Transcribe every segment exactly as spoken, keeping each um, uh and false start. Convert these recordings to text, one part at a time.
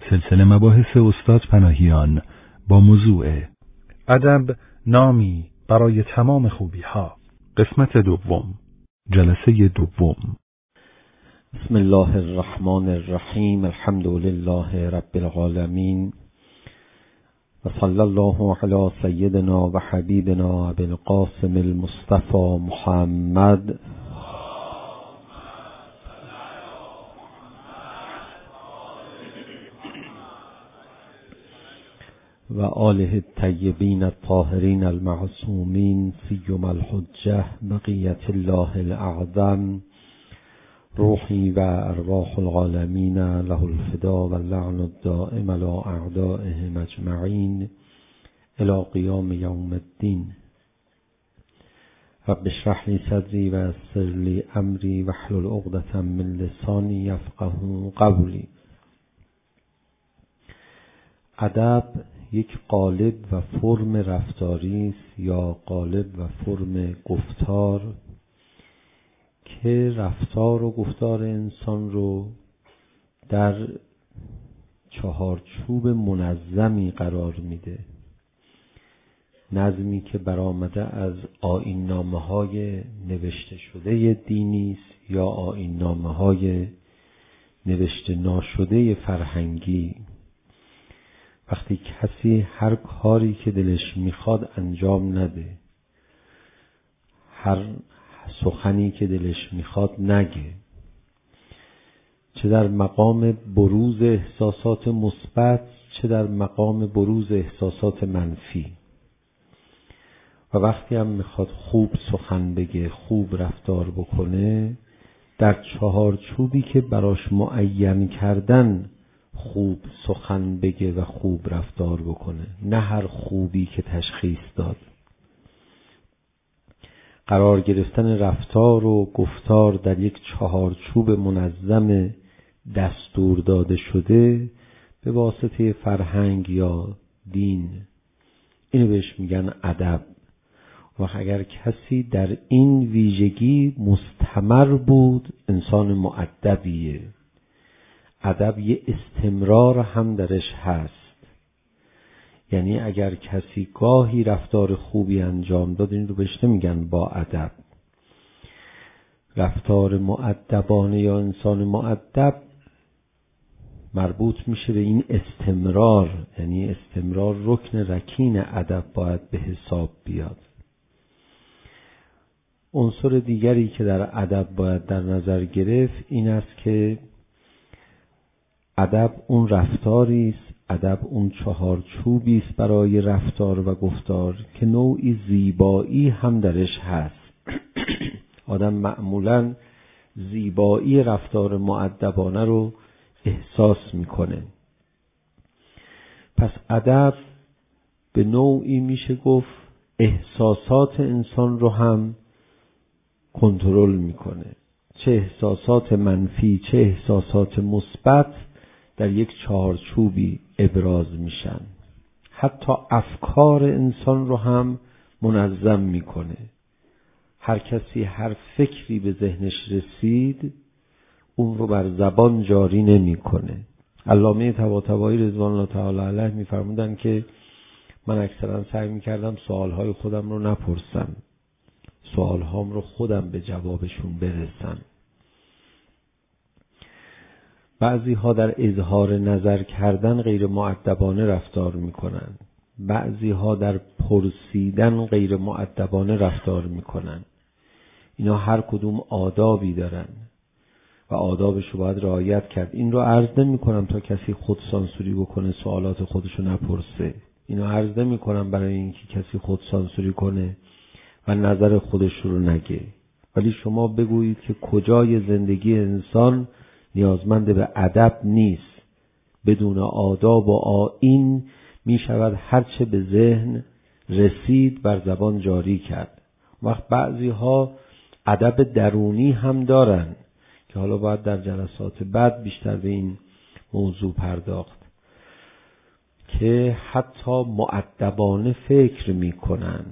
سلسله مباحث استاد پناهیان با موضوع ادب نامی برای تمام خوبی ها، قسمت دوم، جلسه دوم. بسم الله الرحمن الرحیم. الحمد لله رب العالمین و صلی الله علی سیدنا و حبیبنا ابی القاسم المصطفى محمد و آله الطیبین الطاهرین المعصومین سیما الحجة بقیة الله الاعظم روحی و ارواح العالمین له الفدا و اللعن الدائم علی اعدائهم اجمعین الی قیام یوم الدین. رب اشرح لی صدری و یسر لی امری واحلل عقدة من لسانی یفقهوا قولی. ادب یک قالب و فرم رفتاری است یا قالب و فرم گفتار که رفتار و گفتار انسان رو در چهارچوب منظمی قرار میده. نظمی که برآمده از آیین‌نامه‌های نوشته شده دینی است یا آیین‌نامه‌های نوشته ناشده فرهنگی. وقتی کسی هر کاری که دلش میخواد انجام نده، هر سخنی که دلش میخواد نگه، چه در مقام بروز احساسات مثبت چه در مقام بروز احساسات منفی، و وقتی هم میخواد خوب سخن بگه، خوب رفتار بکنه، در چهارچوبی که براش معین کردن خوب سخن بگه و خوب رفتار بکنه، نه هر خوبی که تشخیص داد. قرار گرفتن رفتار و گفتار در یک چهارچوب منظم دستور داده شده به واسطه فرهنگ یا دین، اینو بهش میگن ادب. و اگر کسی در این ویژگی مستمر بود انسان مؤدبیه. ادب یه استمرار هم درش هست، یعنی اگر کسی گاهی رفتار خوبی انجام داد این رو بهش نمیگن با ادب. رفتار مؤدبانه یا انسان مؤدب مربوط میشه به این استمرار، یعنی استمرار رکن رکین ادب باید به حساب بیاد. عنصر دیگری که در ادب باید در نظر گرفت این است که ادب اون رفتاری است، ادب اون چهارچوبی است برای رفتار و گفتار که نوعی زیبایی هم درش هست. آدم معمولاً زیبایی رفتار مؤدبانه رو احساس میکنه. پس ادب به نوعی میشه گفت احساسات انسان رو هم کنترل میکنه، چه احساسات منفی چه احساسات مثبت در یک چهارچوبی ابراز میشن. حتی افکار انسان رو هم منظم میکنه. هر کسی هر فکری به ذهنش رسید اون رو بر زبان جاری نمیکنه. علامه طباطبایی رضوان الله تعالی علیه میفرمودن که من اکثرا سعی میکردم سوالهای خودم رو نپرسم، سوالهام رو خودم به جوابشون برسم. بعضی ها در اظهار نظر کردن غیر مؤدبانه رفتار میکنن، بعضی ها در پرسیدن غیر مؤدبانه رفتار میکنن. اینا هر کدوم آدابی دارن و آدابش رو باید رعایت کرد. این رو عرض نمی کنم تا کسی خود سانسوری بکنه، سوالات خودشو نپرسه. اینو عرض نمی کنم برای اینکه کسی خود سانسوری کنه و نظر خودش رو نگه. ولی شما بگویید که کجای زندگی انسان نیازمند به ادب نیست. بدون آداب و آیین می شود هرچه به ذهن رسید بر زبان جاری کرد. وقت بعضی ها ادب درونی هم دارن که حالا باید در جلسات بعد بیشتر به این موضوع پرداخت، که حتی مؤدبانه فکر می کنن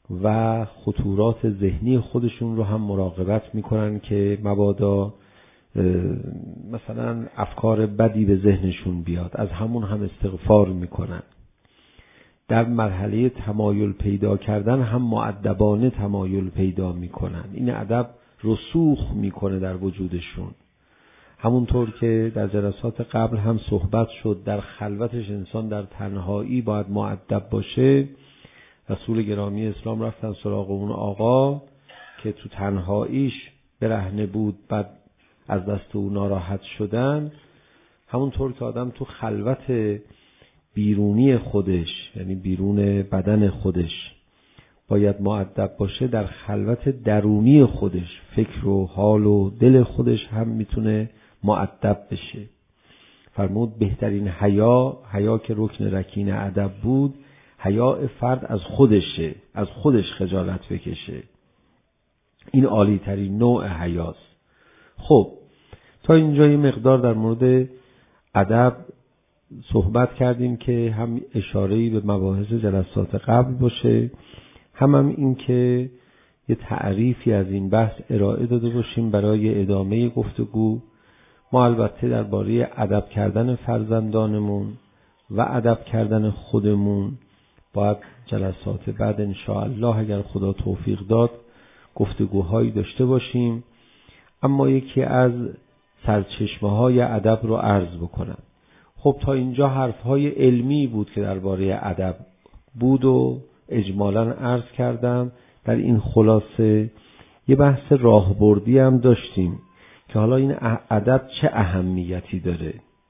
و خطورات ذهنی خودشون رو هم مراقبت می کنن که مبادا مثلا افکار بدی به ذهنشون بیاد، از همون هم استغفار میکنن. در مرحله تمایل پیدا کردن هم مؤدبانه تمایل پیدا میکنن. این ادب رسوخ میکنه در وجودشون. همونطور که در جلسات قبل هم صحبت شد، در خلوتش انسان در تنهایی باید مؤدب باشه. رسول گرامی اسلام رفتن سراغ اون آقا که تو تنهاییش برهنه بود، بعد از دست او ناراحت شدن. همونطور که آدم تو خلوت بیرونی خودش، یعنی بیرون بدن خودش باید مؤدب باشه، در خلوت درونی خودش، فکر و حال و دل خودش هم میتونه مؤدب بشه. فرمود بهترین حیا، حیا که رکن رکین ادب بود، حیا فرد از خودشه، از خودش خجالت بکشه. این عالی ترین نوع حیاست. خب تا اینجا یه مقدار در مورد ادب صحبت کردیم که هم اشاره‌ای به مباحث جلسات قبل باشه، هم هم این که یه تعریفی از این بحث ارائه داده باشیم برای ادامه گفتگو. ما البته درباره ادب کردن فرزندانمون و ادب کردن خودمون باید جلسات بعد ان شاء الله اگر خدا توفیق داد گفتگوهایی داشته باشیم. اما یکی از سرچشمه‌های ادب رو عرض بکنم. خب تا اینجا حرف‌های علمی بود که درباره ادب بود و اجمالاً عرض کردم. در این خلاصه یه بحث راهبردی هم داشتیم که حالا این ادب چه اهمیتی داره،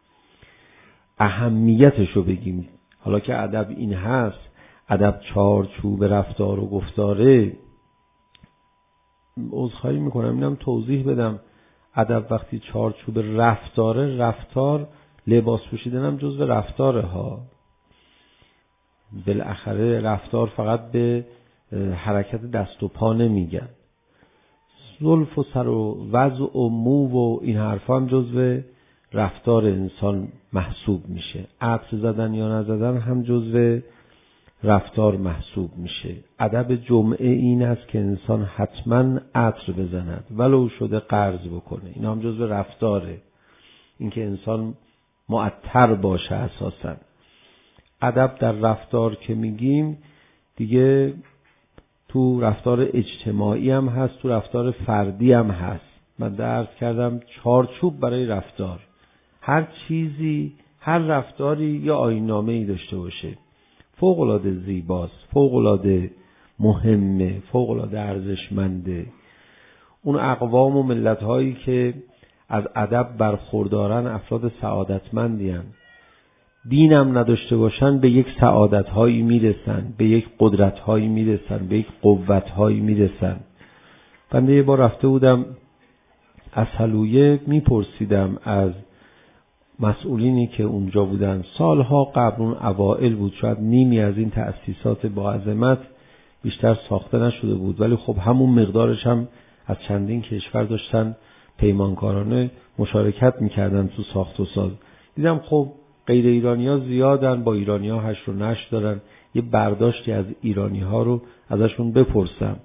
اهمیتش رو بگیم. حالا که ادب این هست، ادب چارچوب رفتار و گفتاره. عذرخواهی میکنم اینم توضیح بدم. ادب وقتی چارچوب رفتاره، رفتار لباس پوشیدن هم جزو رفتاره ها. بالاخره رفتار فقط به حرکت دست و پا نمیگن. زلف و سر و وضع و مو و این حرفا هم جزو رفتار انسان محسوب میشه. عطر زدن یا نزدن هم جزو رفتار محسوب میشه. ادب جمعه این است که انسان حتما عطر بزند ولو شده قرض بکنه. این هم جزو رفتاره، این که انسان معطر باشه. اساسا ادب در رفتار که میگیم دیگه تو رفتار اجتماعی هم هست، تو رفتار فردی هم هست. من درس کردم چارچوب برای رفتار. هر چیزی، هر رفتاری یا آیین‌نامه‌ای داشته باشه. فوق‌العاده زیباست، فوق‌العاده مهمه، فوق‌العاده ارزشمنده. اون اقوام و ملت‌هایی که از ادب برخوردارن افراد سعادتمندی هستند. دینم نداشته باشن به یک سعادت‌هایی میرسن، به یک قدرت‌هایی میرسن، به یک قوت‌هایی میرسن. بنده یه بار رفته بودم از حلویه، میپرسیدم از مسئولینی که اونجا بودن، سالها قبل، اون اوائل بود، شاید نیمی از این تأسیسات با عظمت بیشتر ساخته نشده بود، ولی خب همون مقدارش هم از چندین کشور داشتن پیمانکارانه مشارکت میکردن تو ساخت و ساز. دیدم خب غیر ایرانی ها زیادن، با ایرانی ها هش و نش دارن. یه برداشتی از ایرانی ها رو ازشون بپرسم.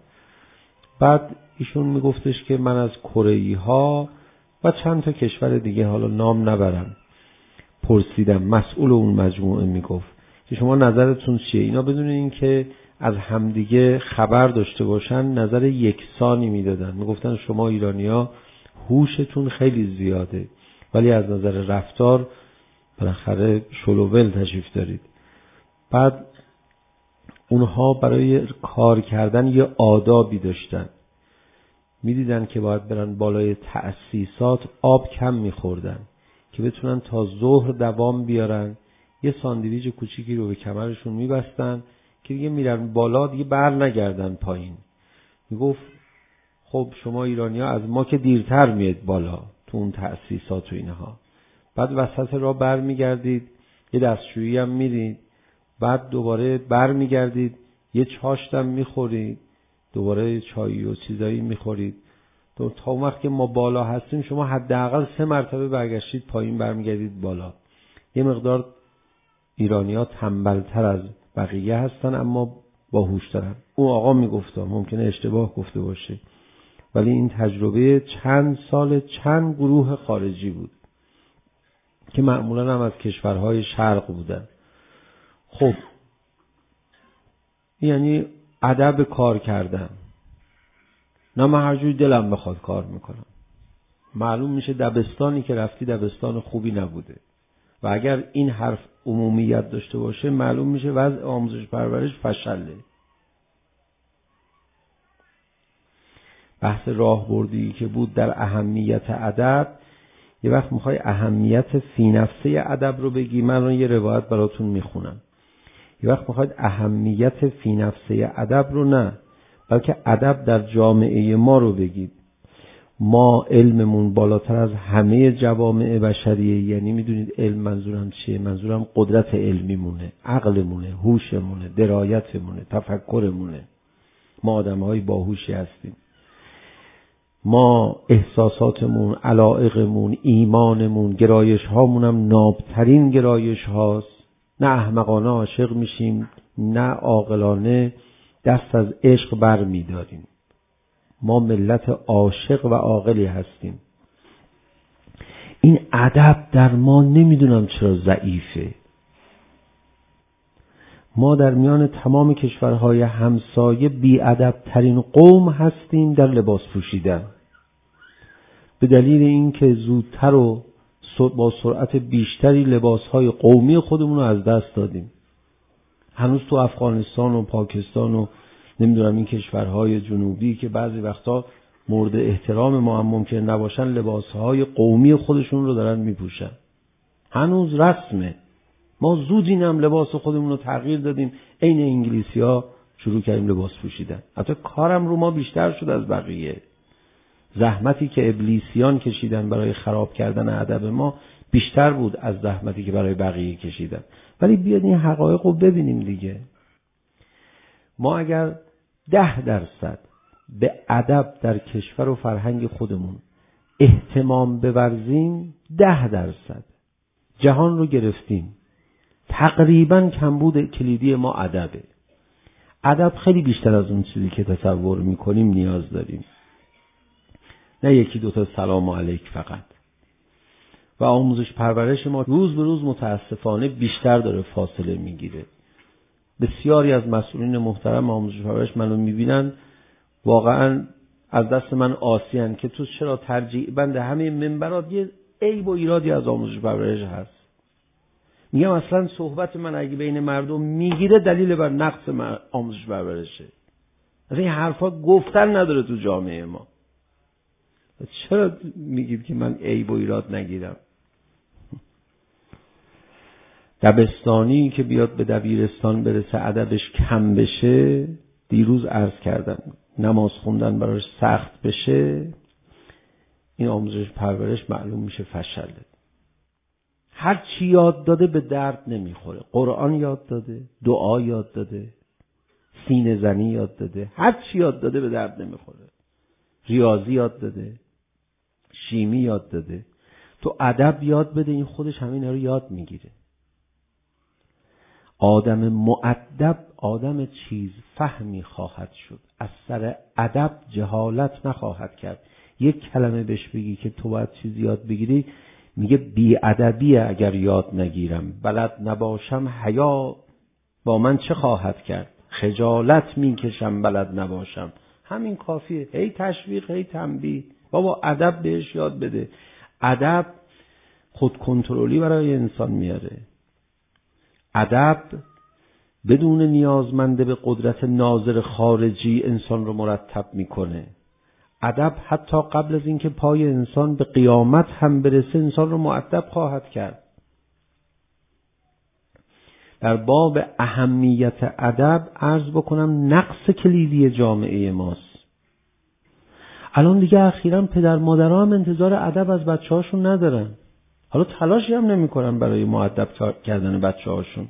بعد ایشون میگفتش که من از کره‌ای ها و چند تا کشور دیگه، حالا نام نبرم، پرسیدم. مسئول اون مجموعه میگفت که شما نظرتون چیه؟ اینا بدون این که از همدیگه خبر داشته باشن نظر یکسانی میدادن. میگفتن شما ایرانی ها هوشتون خیلی زیاده ولی از نظر رفتار بالاخره شلوول تشریف دارید. بعد اونها برای کار کردن یه آدابی داشتن. میدیدن که باید برن بالای تأسیسات، آب کم میخوردن که بتونن تا ظهر دوام بیارن. یه ساندویچ کوچیکی رو به کمرشون میبستن که دیگه میرن بالا، دیگه بر نگردن پایین. میگفت خب شما ایرانی ها از ما که دیرتر میاد بالا تو اون تأسیسات و اینها. بعد وسط راه بر میگردید، یه دستشویی هم میرید، بعد دوباره بر میگردید، یه چاشتم میخورید، دوباره چایی و چیزایی میخورید. تا اون وقت که ما بالا هستیم شما حداقل سه مرتبه برگشتید پایین، برمیگردید بالا. یه مقدار ایرانی‌ها تنبل‌تر از بقیه هستن اما باهوش دارن. اون آقا میگفت، ممکنه اشتباه گفته باشه، ولی این تجربه چند سال چند گروه خارجی بود که معمولا هم از کشورهای شرق بودن. خب یعنی ادب کار کردن، نه من هر جوری دلم بخواد کار میکنم. معلوم میشه دبستانی که رفتی دبستان خوبی نبوده و اگر این حرف عمومیت داشته باشه معلوم میشه وضع آموزش پرورش فشله. بحث راهبردی که بود در اهمیت ادب، یه وقت میخوای اهمیت فی نفسه ادب رو بگی، من الان یه روایت براتون میخونم. یه وقت میخواید اهمیت فی نفسه ادب رو نه، بلکه ادب در جامعه ما رو بگید. ما علممون بالاتر از همه جوامع بشریه. یعنی میدونید علم منظورم چیه؟ منظورم قدرت علمیمونه، عقلمونه، هوشمونه، درایتمونه، تفکرمونه. ما آدم‌های باهوشی هستیم. ما احساساتمون، علایقمون، ایمانمون، گرایش هامون هم نابترین گرایش هاست. نه احمقانه عاشق میشیم، نه عاقلانه دست از عشق بر میداریم. ما ملت عاشق و عاقلی هستیم. این ادب در ما نمیدونم چرا ضعیفه. ما در میان تمام کشورهای همسایه بی ادب ترین قوم هستیم در لباس پوشیدن، به دلیل اینکه زودتر و با سرعت بیشتری لباسهای قومی خودمون رو از دست دادیم. هنوز تو افغانستان و پاکستان و نمیدونم این کشورهای جنوبی که بعضی وقتا مورد احترام ما هم ممکن نباشن، لباسهای قومی خودشون رو دارن میپوشن. هنوز رسمه. ما زود اینم لباس خودمون رو تغییر دادیم، عین انگلیسی ها شروع کردیم لباس پوشیدن. حتی کارم رو ما بیشتر شد از بقیه. زحمتی که ابلیسیان کشیدن برای خراب کردن ادب ما بیشتر بود از زحمتی که برای بقیه کشیدن. ولی بیاد این حقایق رو ببینیم دیگه. ما اگر ده درصد به ادب در کشور و فرهنگ خودمون اهتمام بورزیم، ده درصد جهان رو گرفتیم. تقریبا کمبود کلیدی ما ادبه. ادب خیلی بیشتر از اون چیزی که تصور میکنیم نیاز داریم. نه یکی دوتا سلام علیک فقط. و آموزش پرورش ما روز به روز متاسفانه بیشتر داره فاصله میگیره. بسیاری از مسئولین محترم آموزش پرورش منو میبینن، واقعا از دست من آسیان که تو چرا ترجیع بند همه منبرات یه عیب و ایرادی از آموزش پرورش هست. میگم اصلا صحبت من اگه بین مردم میگیره دلیل بر نقص آموزش پرورشه. اصلا این حرفا گفتن نداره تو جامعه ما. چرا میگید که من عیب و ایراد نگیرم؟ دبستانی که بیاد به دبیرستان برسه ادبش کم بشه، دیروز عرض کردم نماز خوندن براش سخت بشه، این آموزش پرورش معلوم میشه فشله. هر چی یاد داده به درد نمیخوره. قرآن یاد داده، دعا یاد داده، سینه زنی یاد داده، هر چی یاد داده به درد نمیخوره. ریاضی یاد داده، شیمی یاد داده، تو ادب یاد بده، این خودش همین رو یاد میگیره. آدم مؤدب آدم چیز فهمی خواهد شد، از سر ادب جهالت نخواهد کرد. یک کلمه بهش بگی که تو باید چیز یاد بگیری، میگه بی ادبیه اگر یاد نگیرم، بلد نباشم حیا با من چه خواهد کرد، خجالت میکشم بلد نباشم. همین کافیه. هی تشویق، هی تنبیه. بابا ادب بهش یاد بده. ادب خود کنترلی برای انسان میاره. ادب بدون نیازمنده به قدرت ناظر خارجی انسان رو مرتب میکنه. ادب حتی قبل از اینکه پای انسان به قیامت هم برسه انسان رو مؤدب خواهد کرد. در باب اهمیت ادب عرض بکنم نقص کلیدی جامعه ماست. الان دیگه اخیراً پدر مادرها هم انتظار ادب از بچه‌هاشون ندارن. حالا تلاشی هم نمی‌کنن برای مؤدب کردن بچه‌هاشون.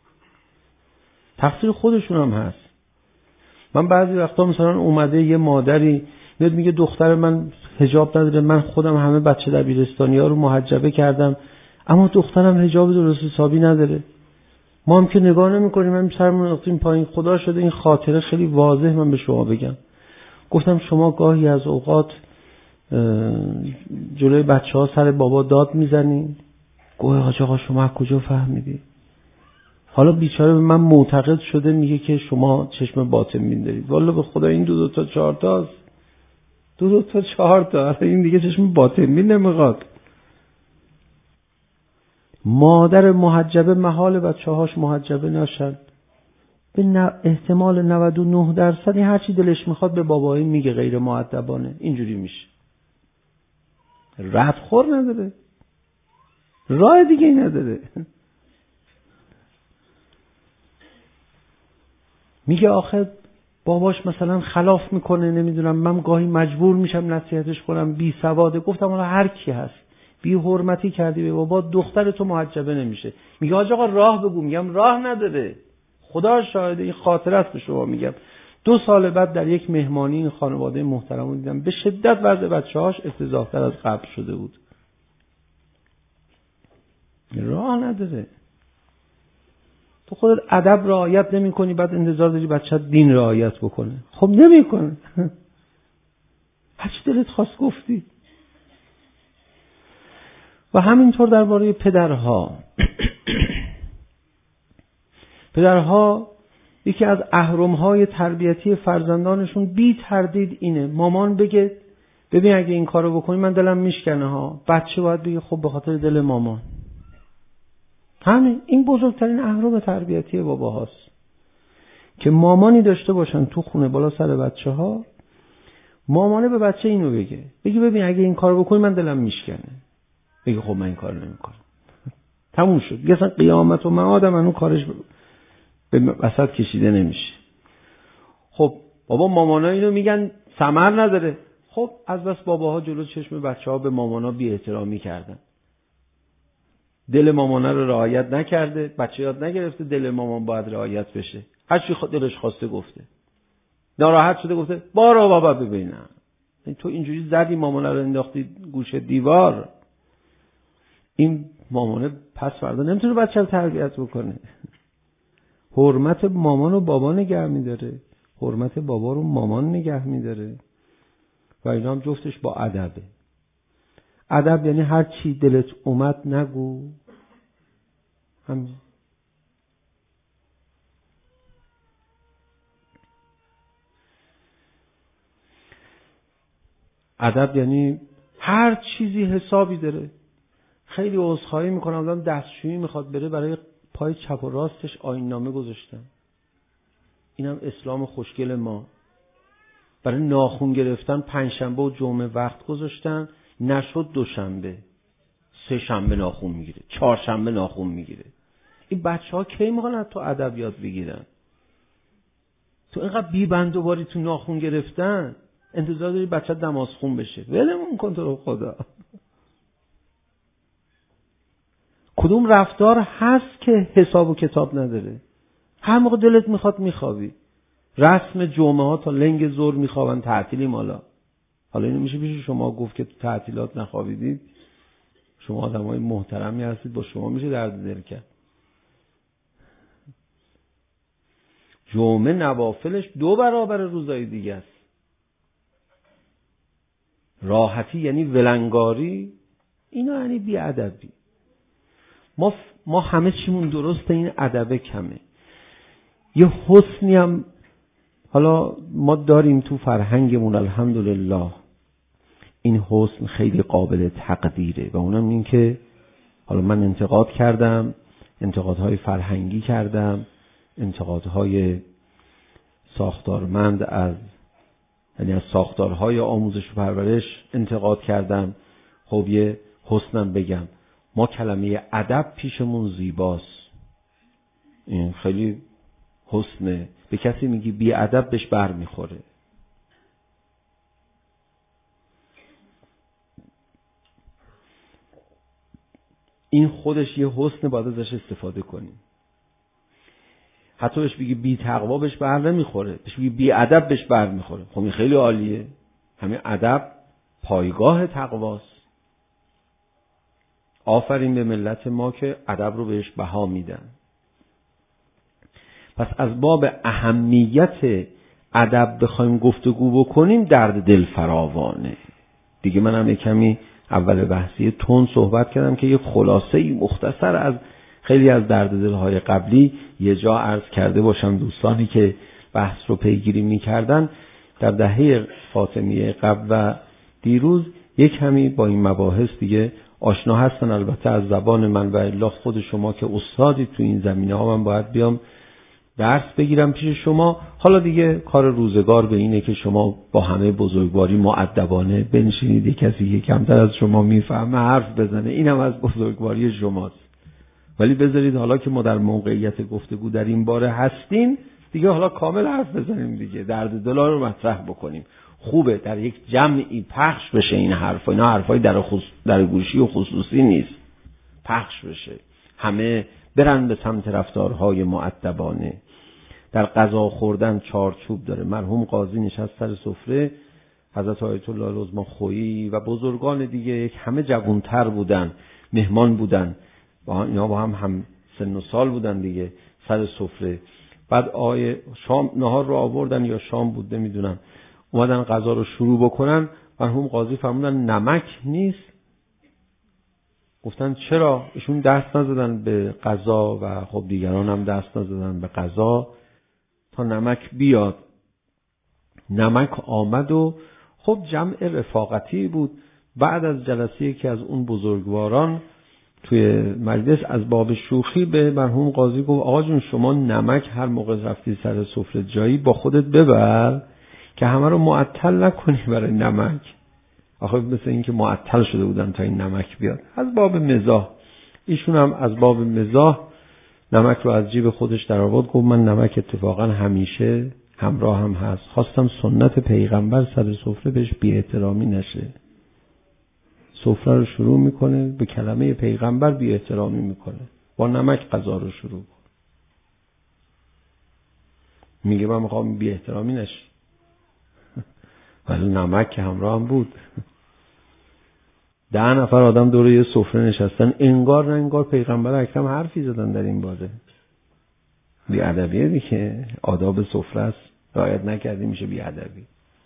تقصیر خودشون هم هست. من بعضی وقتا مثلا اومده یه مادری میاد میگه دختر من حجاب نداره، من خودم همه بچه دبیرستانی‌ها رو محجبه کردم اما دخترم حجاب درست حسابی نداره. ما هم که نگاه نمی‌کنیم، هم سرمون افتیم پایین. خدا شده این خاطره خیلی واضح من به شما بگم. گفتم شما گاهی از اوقات جلوی بچه ها سر بابا داد میزنی؟ گوه حاج آقا شما از کجا فهمیدی؟ حالا بیچاره به من معتقد شده میگه که شما چشم باطن می‌دارید. والله به خدا این دو دو تا چهار تاست. دو دو تا چهار تا. این دیگه چشم باطن می نمیخواد. مادر محجبه محال بچه هاش محجبه نشد. به احتمال نود و نه درصد هر چی دلش میخواد به بابایی میگه غیر مؤدبانه. اینجوری میشه. ردخور نداره. راه دیگه ای نداره. میگه آخه باباش مثلا خلاف میکنه، نمیدونم، من گاهی مجبور میشم نصیحتش کنم، بی سواده. گفتم حالا هر کی هست بی حرمتی کردی به بابا، دختر تو محجبه نمیشه. میگه حاج آقا راه بگو. میگم راه نداره. خدا شاهده این خاطره است به شما میگم. دو سال بعد در یک مهمانی این خانواده محترم رو دیدم، به شدت وضع بچه‌هاش افتضاح‌تر از قبل شده بود. راه نداره. تو خودت ادب رعایت نمی‌کنی، بعد انتظار داری بچه‌ت دین رعایت بکنه. خب نمی‌کنه. هر چی دلت خواست گفتی. و همینطور درباره پدرها. پدرها یکی از اهرم‌های تربیتی فرزندانشون بی تردید اینه. مامان بگه ببین اگه این کارو بکنی من دلم میشکنه ها. بچه باید بگه خب به خاطر دل مامان. همین. این بزرگترین اهرم تربیتی بابا هاست که مامانی داشته باشن تو خونه بالا سر بچه ها. مامانه به بچه اینو بگه بگه ببین اگه این کارو بکنی من دلم میشکنه. بگه خب من این کارو نمیکنم. تموم شد. دیگه اصلا قیامت و معاد من اون کارش به وسط کشیده نمیشه. خب بابا مامانا اینو میگن ثمر نداره. خب از بس باباها جلو چشم بچه‌ها به مامانا بی احترامی کردن. دل مامانا رو رعایت نکرده. بچه یاد نگرفته دل مامان باید رعایت بشه. هر چی دلش خواسته گفته. ناراحت شده گفته بارو بابا ببینم. تو اینجوری زدی مامانا رو انداختی گوشه دیوار. این مامانه پس فردا نمیتونه بچه رو تربیت بکنه. حرمت مامان و بابا نگه میداره. حرمت بابا رو مامان نگه میداره. و اینا هم جفتش با ادبه. ادب یعنی هر چی دلت اومد نگو. همین. ادب یعنی هر چیزی حسابی داره. خیلی عذرخواهی میکنم آدم دستشویی میخواد بره، برای پای چپ و راستش آیین‌نامه گذاشتن. اینم اسلام خوشگل ما. برای ناخن گرفتن پنجشنبه و جمعه وقت گذاشتن، نشد دوشنبه، سه شنبه ناخن میگیره، چهارشنبه ناخن میگیره. این بچه‌ها کی میخوان تو ادب یاد بگیرن؟ تو اینقدر بی بند و باری تو ناخن گرفتن، انتظار داری بچه نمازخون بشه. ولمون کن تو رو خدا. کدوم رفتار هست که حساب و کتاب نداره؟ هر موقع دلت میخواد میخوابی. رسم جمعه ها تا لنگ زور میخوابن، تعطیلیم حالا. حالا اینو میشه پیش شما گفت که تو تعطیلات نخوابیدید؟ شما آدمای محترمی هستید، با شما میشه درد دل کرد. جمعه نوافلش دو برابر روزای دیگه است. راحتی یعنی ولنگاری، اینا یعنی بی‌ادبی. ما ما همه چیمون درسته، این ادب کمه. یه حسنی هم حالا ما داریم تو فرهنگمون الحمدلله. این حسن خیلی قابل تقدیره و اونم این که حالا من انتقاد کردم، انتقادهای فرهنگی کردم، انتقادهای ساختارمند از یعنی از ساختارهای آموزش و پرورش انتقاد کردم. خب یه حسنم بگم، ما کلمه ادب پیشمون زیباست. این خیلی حسنه. به کسی میگی بی ادب بهش بر میخوره. این خودش یه حسن، باید ازش استفاده کنیم. حتی بهش بگی بی تقوا بهش بر نمیخوره، بهش بگی بی ادب بهش بر میخوره. خب این خیلی عالیه. همین ادب پایگاه تقواست. آفرین به ملت ما که ادب رو بهش بها میدن. پس از باب اهمیت ادب بخوایم گفتگو بکنیم درد دل فراوانه. دیگه منم یک کمی اول بحثی تون صحبت کردم که یک خلاصه مختصر از خیلی از درد دل‌های قبلی یه جا عرض کرده باشم. دوستانی که بحث رو پیگیری می‌کردن در دهه فاطمیه قبل و دیروز یک کمی با این مباحث دیگه آشنا هستن. البته از زبان من و الا خود شما که استادی تو این زمینه ها من باید بیام درس بگیرم پیش شما. حالا دیگه کار روزگار به اینه که شما با همه بزرگواری مؤدبانه بنشینید کسی که کمتر از شما میفهمه حرف بزنه، اینم از بزرگواری شماست. ولی بذارید حالا که ما در موقعیت گفتگو در این باره هستیم دیگه حالا کامل حرف بزنیم دیگه، درد دل رو مطرح بکنیم. خوبه در یک جمعی پخش بشه این حرفا. اینا حرفای در خصوص در گوشی و خصوصی نیست، پخش بشه، همه برن به سمت رفتارهای مؤدبانه. در غذا خوردن چارچوب داره. مرحوم قاضی نشست سر سفره، حضرت آیت الله العظمی خویی و بزرگان دیگه یک همه جوانتر بودن، مهمان بودن، با اینا با هم هم سن و سال بودن دیگه سر سفره. بعد آیه شام نهار رو آوردن یا شام بود نمیدونم، اومدن غذا رو شروع بکنن. مرحوم قاضی فرمودن نمک نیست. گفتن چرا؟ ایشون دست نزدن به غذا و خب دیگران هم دست نزدن به غذا تا نمک بیاد. نمک آمد و خب جمع رفاقتی بود. بعد از جلسه که از اون بزرگواران توی مجلس از باب شوخی به مرحوم قاضی گفت آقا جون شما نمک هر موقع رفتی سر سفره جایی با خودت ببر که همه رو معطل نکنی برای نمک. آخه مثل این که معطل شده بودن تا این نمک بیاد. از باب مزاح ایشون هم از باب مزاح نمک رو از جیب خودش در آورد. گفت من نمک اتفاقا همیشه همراه هم هست، خواستم سنت پیغمبر سر سفره بهش بی احترامی نشه. سفره رو شروع میکنه به کلمه پیغمبر بی احترامی میکنه، با نمک غذا رو شروع کن. میگه من میخوام بی احترامی نشه ولی نمک که همراه هم بود. ده نفر آدم دور یه سفره نشستن، انگار نه انگار پیغمبر اکرم حرفی زدن در این باره. بی ادبیه دیگه، آداب سفره است، رعایت نکردی میشه بی ادبی.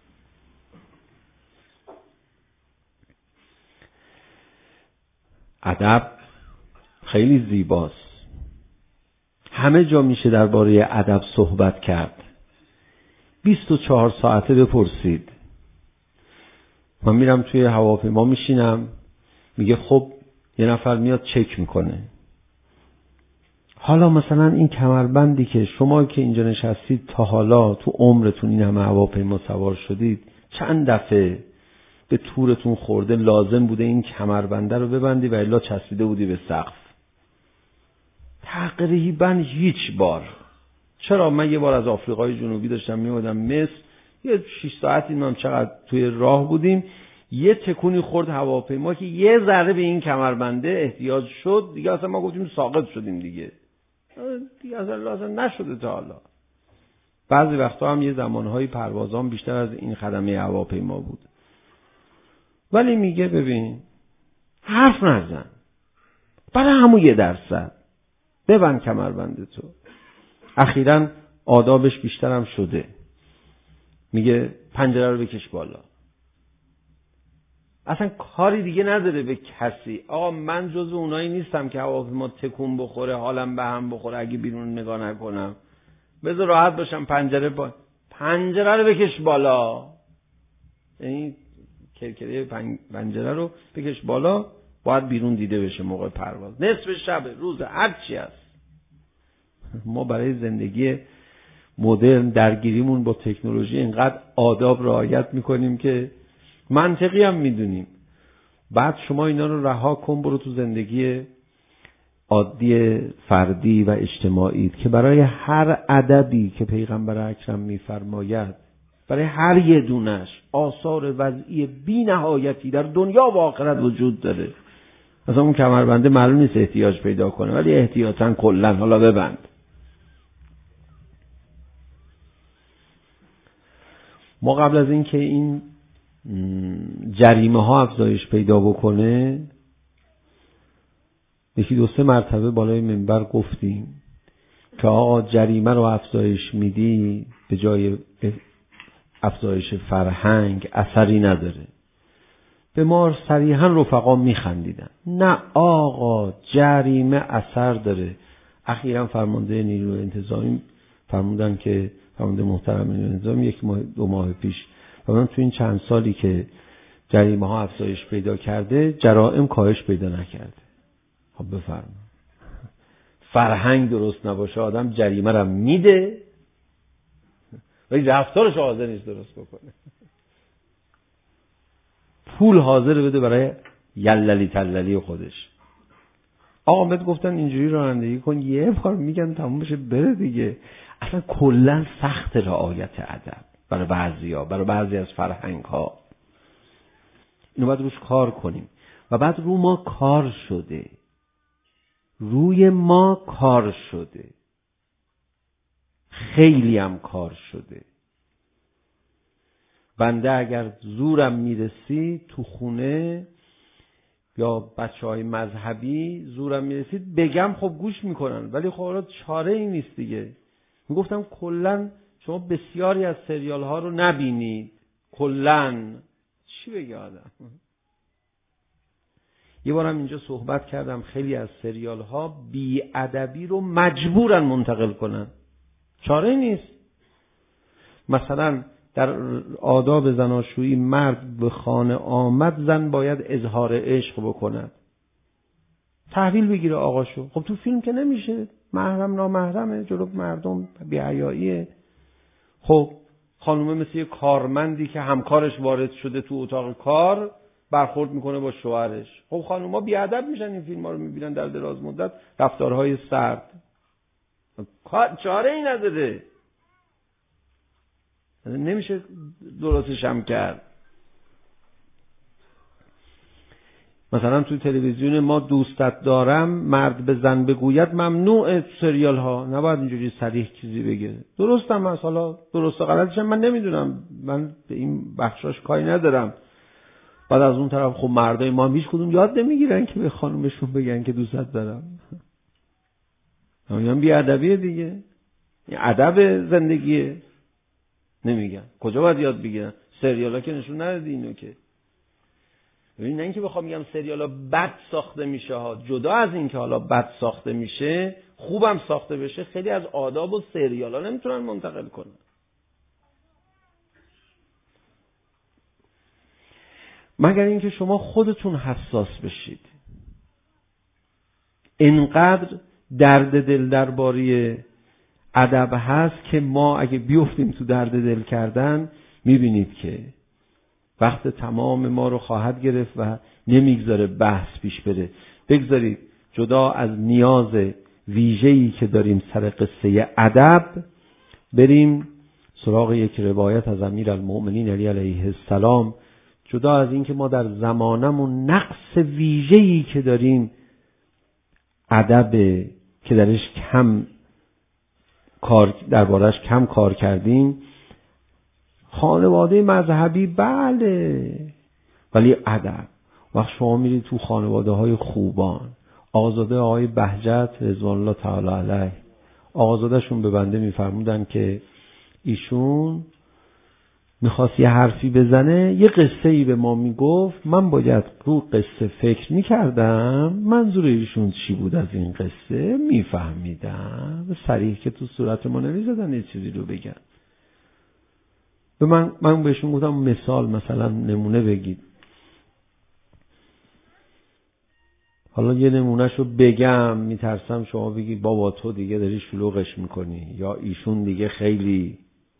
ادب خیلی زیباست، همه جا میشه درباره ادب صحبت کرد. بیست و چهار ساعته بپرسید. من میرم توی هواپیما میشینم، میگه خب یه نفر میاد چک میکنه. حالا مثلا این کمربندی که شما که اینجا نشستید تا حالا تو عمرتون این همه هواپیما سوار شدید چند دفعه به تورتون خورده لازم بوده این کمربنده رو ببندی و الا چسبیده بودی به سقف؟ تقریبا هیچ بار. چرا؟ من یه بار از آفریقای جنوبی داشتم میومدم مصر، یه شش ساعتی من چقدر توی راه بودیم، یه تکونی خورد هواپیما که یه ذره به این کمربنده احتیاج شد دیگه، اصلا ما گفتیم ساقط شدیم دیگه دیگه اصلا لازم نشده تا حالا. بعضی وقتا هم یه زمانهای پروازان بیشتر از این خدمه هواپیما بود. ولی میگه ببین حرف نزن، برای همون یه درصد ببند کمربند تو. اخیراً آدابش بیشترم شده، میگه پنجره رو بکش بالا. اصلا کاری دیگه نداره به کسی. آقا من جزو اونایی نیستم که هواپیما تکون بخوره حالم به هم بخوره اگه بیرون نگاه نکنم. بذار راحت باشم، پنجره با پنجره رو بکش بالا. یعنی کرکره پنجره رو بکش بالا، باید بیرون دیده بشه موقع پرواز، نصف شب، روز، هر چی هست. ما برای زندگی مدرن درگیریمون با تکنولوژی اینقدر آداب رعایت میکنیم که منطقی هم میدونیم. بعد شما اینا رو رها کن، برو تو زندگی عادی فردی و اجتماعی که برای هر ادبی که پیغمبر اکرم میفرماید، برای هر یه دونش آثار وضعی بی نهایتی در دنیا و آخرت وجود داره. مثلا اون کمربنده معلوم نیست احتیاج پیدا کنه، ولی احتیاطاً کلاً حالا ببند. ما قبل از این که این جریمه ها افزایش پیدا بکنه یکی دو سه مرتبه بالای منبر گفتیم که آقا جریمه رو افزایش میدی، به جای افزایش فرهنگ اثری نداره. به ما صریحا رفقا میخندیدن. نه آقا، جریمه اثر داره. اخیراً فرمانده نیروی انتظامی فرمودن که فرمانده محترم نیروی انتظامی یک ماه دو ماه پیش فرمودن تو این چند سالی که جریمه ها افزایش پیدا کرده جرائم کاهش پیدا نکرده. خب بفرمایید. فرهنگ درست نباشه آدم جریمه رو میده ولی رفتارش حاضر نیست درست بکنه. پول حاضر بده برای یللی تللی خودش. آقا بهت گفتن اینجوری رانندگی کن، یه بار میگن تموم بشه بره دیگه. اصلا کلا سخت رعایت ادب برای بعضیا، برای بعضی از فرهنگ ها. اینو باید روش کار کنیم و بعد رو ما کار شده. روی ما کار شده. خیلی هم کار شده. بنده اگر زورم میرسید تو خونه یا بچه های مذهبی زورم میرسید بگم خب گوش میکنن، ولی خب حالا چاره ای نیست دیگه. میگفتم کلن شما بسیاری از سریال ها رو نبینید. کلن چی بگه آدم؟ یه بارم اینجا صحبت کردم خیلی از سریال ها بی ادبی رو مجبورن منتقل کنن، چاره ای نیست. مثلا در آداب زناشویی مرد به خانه آمد زن باید اظهار عشق بکند، تحویل بگیره آقاشو. خب تو فیلم که نمیشه، محرم نامحرمه، جلو مردم بی‌حیاییه. خب خانومه مثل یه کارمندی که همکارش وارد شده تو اتاق کار برخورد میکنه با شوهرش. خب خانوما بی‌ادب میشن این فیلم‌ها رو میبینن در دراز مدت، رفتارهای سرد. چاره ای نداره، نمیشه درستش هم کرد. مثلا تو تلویزیون ما دوستت دارم مرد به زن بگوید ممنوعه. سریال ها نباید اینجوری صریح چیزی بگه. درست هم هست، حالا درست و غلطش من نمیدونم، من به این بخشاش کاری ندارم. بعد از اون طرف خب مردای ما هیچ کدوم یاد نمیگیرن که به خانومشون بگن که دوستت دارم. همین بی ادبیه دیگه، این ادب زندگیه. نمیگن کجا باید یاد بگیرن؟ سریالا که نشون ندادی اینو که. ببین نه اینکه بخوام میگم سریالا بد ساخته میشه ها، جدا از این که حالا بد ساخته میشه خوبم ساخته بشه، خیلی از آداب و سریالا نمیتونن منتقل کنن. مگر اینکه شما خودتون حساس بشید. اینقدر درد دل درباره ادب هست که ما اگه بیفتیم تو درد دل کردن میبینید که وقت تمام ما رو خواهد گرفت و نمیگذاره بحث پیش بره. بگذارید جدا از نیاز ویژه‌ای که داریم سر قصه ادب، بریم سراغ یک روایت از امیرالمؤمنین علی علیه السلام. جدا از این که ما در زمانمون نقص ویژه‌ای که داریم ادب که درش کم کار دربارش کم کار کردیم. خانواده مذهبی بله، ولی ادب. وقت شما میرید تو خانواده های خوبان، آقازاده آقای بهجت رضوان الله تعالی علیه، آقازاده شون به بنده میفرمودن که ایشون میخواست یه حرفی بزنه، یه قصه ای به ما میگفت، من باید رو قصه فکر میکردم منظور ایشون چی بود از این قصه میفهمیدم، صریح که تو صورت ما نمیزدن یه چیزی رو بگن. به من من بهشون گفتم مثال مثلا نمونه بگید. حالا یه نمونهشو بگم میترسم شما بگی بابا تو دیگه داری شلوغش میکنی یا ایشون دیگه خیلی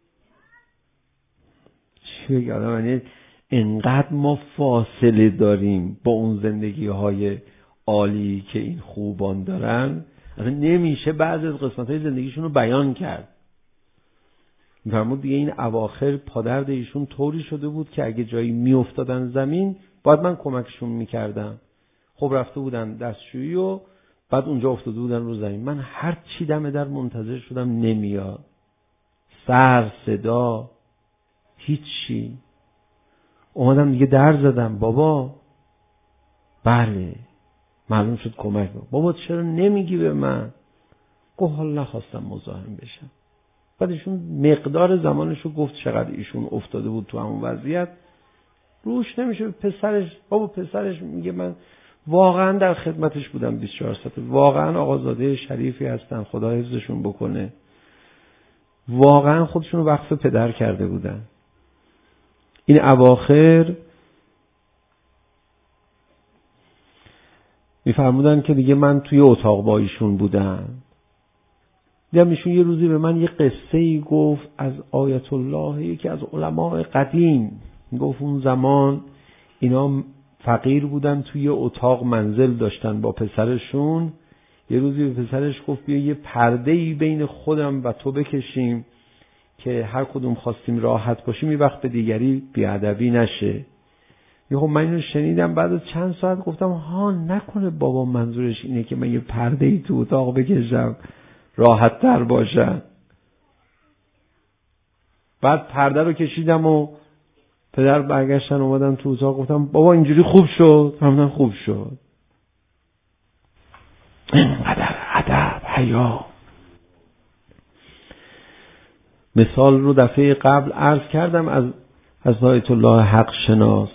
چی بگم. یعنی انقدر ما فاصله داریم با اون زندگی های عالی که این خوبان دارن، اصلا نمیشه بعضی از قسمت های زندگیشون رو بیان کرد. میفرمود دیگه این اواخر پادرد ایشون طوری شده بود که اگه جایی میافتادن زمین باید من کمکشون میکردم. خب رفته بودن دستشویی و بعد اونجا افتاده بودن رو زمین، من هر چی دم در منتظر شدم نمیاد، سر صدا هیچی. اومدم دیگه در زدم بابا، بله معلوم شد کمک بابا. بابا چرا نمیگی به من؟ گفت حالا نخواستم مزاحم بشم. بعد ایشون مقدار زمانش رو گفت چقدر ایشون افتاده بود تو همون وضعیت. روش نمیشه. پسرش بابا پسرش میگه من واقعا در خدمتش بودم بیست و چهار ساعت، واقعا آقازاده شریفی هستن، خدا حفظشون بکنه، واقعا خودشون رو وقف پدر کرده بودن. این اواخر میفرمودن که دیگه من توی اتاق با ایشون بودم، دیدم ایشون یه روزی به من یه قصه ای گفت از آیت الله، یکی از علماء قدیم. گفت اون زمان اینا فقیر بودن، توی اتاق منزل داشتن با پسرشون. یه روزی به پسرش گفت بیا یه پرده‌ای بین خودم و تو بکشیم که هر کدوم خواستیم راحت باشیم، یه وقت به دیگری بیادبی نشه. یه خب من اینو شنیدم، بعد از چند ساعت گفتم ها نکنه بابا منظورش اینه که من یه پرده‌ای تو اتاق بکشم راحت تر باشم. بعد پرده رو کشیدم و پدر برگشتن اومدن تو اتاق، گفتم بابا اینجوری خوب شد؟ همون خوب شد. اینقدر ادب حیا. مثال رو دفعه قبل عرض کردم از از آیت الله حق شناس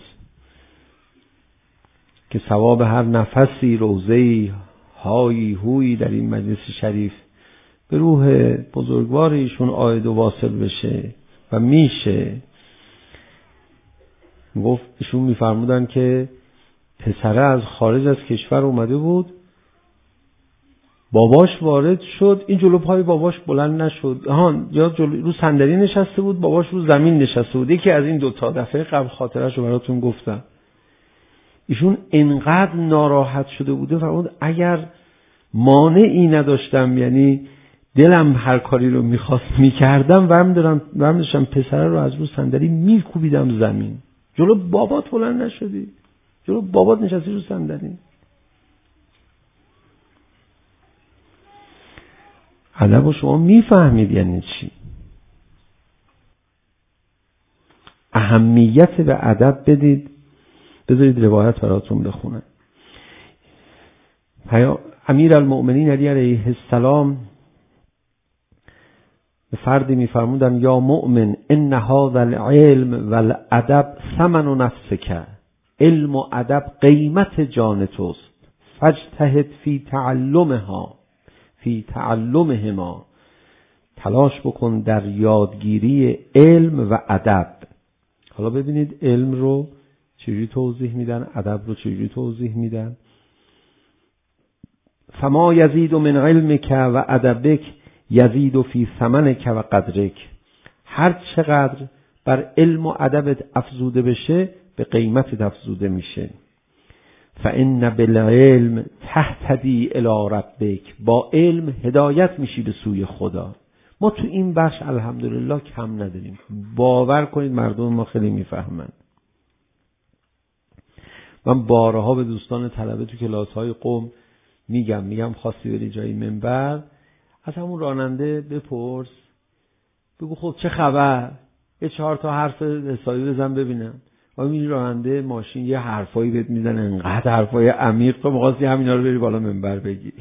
که ثواب هر نفسی روزه‌ای هایی هویی در این مجلس شریف به روح بزرگوار ایشون عاید و واصل بشه و میشه. گفت ایشون میفرمودن که پسره از خارج از کشور اومده بود، باباش وارد شد، این جلو پای باباش بلند نشد، ها یا جلو رو صندلی نشسته بود، باباش رو زمین نشسته بود. یکی از این دو تا دفعه قبل خاطرش رو براتون گفتم. ایشون انقدر ناراحت شده بوده فرمود اگر مانعی نداشتم، یعنی دلم هر کاری رو میخواست میکردم، ورم دارم ورم داشتم پسره رو از رو صندلی میکوبیدم زمین. جلو بابات بلند نشدی، جلو بابات نشستی رو صندلی. ادب رو شما میفهمید یعنی چی. اهمیت به ادب بدید. بذارید روایت براتون بخونم. امیر المؤمنین علی علیه السلام به فردی میفرمودن یا مؤمن ان هذا العلم والادب ثمن نفسک، علم و ادب قیمت جان توست، فاجتهد فی تعلمها فی تعلمهما، تلاش بکن در یادگیری علم و ادب. حالا ببینید علم رو چجوری توضیح میدن، ادب رو چجوری توضیح میدن. فما یزید من علمک و ادبک یزید فی ثمنک و قدرک، هر چقدر بر علم و ادبت افزوده بشه به قیمتت افزوده میشه. فان بالعلم تهتدی الی ربک، با علم هدایت میشی به سوی خدا. ما تو این بخش الحمدلله کم نداریم، باور کنید مردم ما خیلی میفهمن. من بارها به دوستان طلبه تو کلاس‌های قم میگم میگم خواستی بری جایی منبر، از همون راننده بپرس، بگو خب چه خبر، یه چهار تا حرف حسابی بزن ببینم. و این راننده ماشین یه حرفایی بهت میزنه، انقدر حرفای عمیق، تو می‌خواستی همینا رو بری بالا منبر بگی.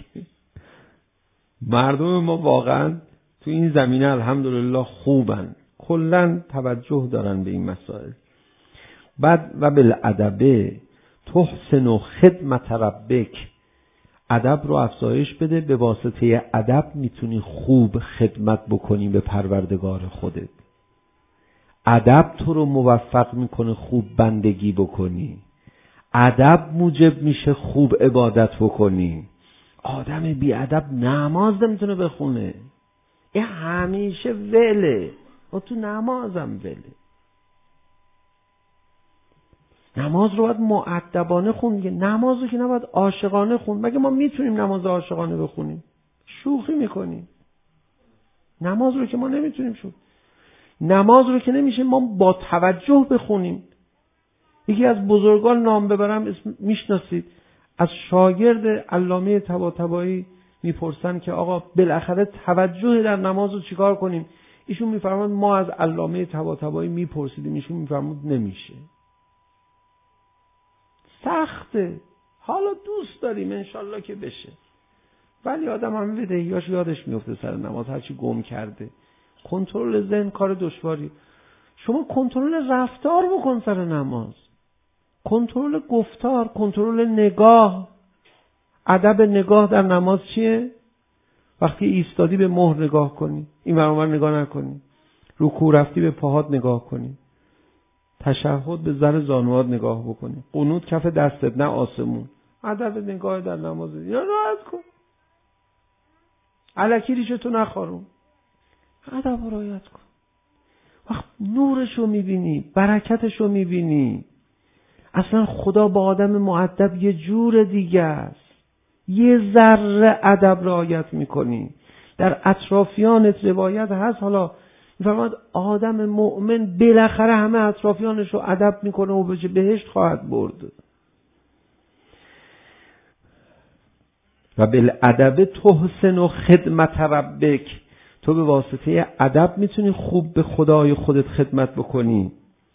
مردم ما واقعا تو این زمینه الحمدلله خوبن، کلا توجه دارن به این مسائل. بعد و بالادب تحسن خدمت ربک، ادب رو افزایش بده، به واسطه ادب میتونی خوب خدمت بکنی به پروردگار خودت. ادب تو رو موفق میکنه خوب بندگی بکنی، ادب موجب میشه خوب عبادت بکنی. آدم بی ادب نماز نمیتونه بخونه، این همیشه وله، و تو نمازم وله. نماز رو باید مؤدبانه خون، نماز رو که نباید عاشقانه خون. مگه ما میتونیم نماز عاشقانه بخونیم؟ شوخی میکنیم. نماز رو که ما نمیتونیم شو نماز رو که نمیشه ما با توجه بخونیم. یکی از بزرگان نام ببرم، اسم میشناسید، از شاگرد علامه طباطبایی میپرسن که آقا بالاخره توجه در نماز رو چیکار کنیم؟ ایشون میفرماد ما از علامه طباطبایی میپرسیدیم، ایشون میفرماد نمیشه، سخته، حالا دوست داریم انشالله که بشه، ولی آدم هم بدهیاش یادش میفته سر نماز، هرچی گم کرده. کنترل ذهن کار دشواری. شما کنترل رفتار بکن سر نماز، کنترل گفتار، کنترل نگاه. ادب نگاه در نماز چیه؟ وقتی ایستادی به مهر نگاه کنی، این ور اون ور نگاه نکنی. رکوع رفتی به پاهات نگاه کنی. تشهد به زر زانوات نگاه بکنی. قنوت کف دستت نه آسمون. ادب نگاه در نماز یا راحت کن. الکی ریشتو نخارون. ادب رو رعایت کن. وقت نورشو میبینی، برکتشو میبینی. اصلا خدا با آدم مؤدب یه جور دیگه است. یه ذره ادب رعایت میکنی. در اطرافیانت روایت هست، حالا میفرماد آدم مؤمن بالاخره همه اطرافیانش رو ادب میکنه و به بهشت خواهد برد. و بالادب تحسن و خدمت ربک، تو به واسطه ادب میتونی خوب به خدای خودت خدمت بکنی.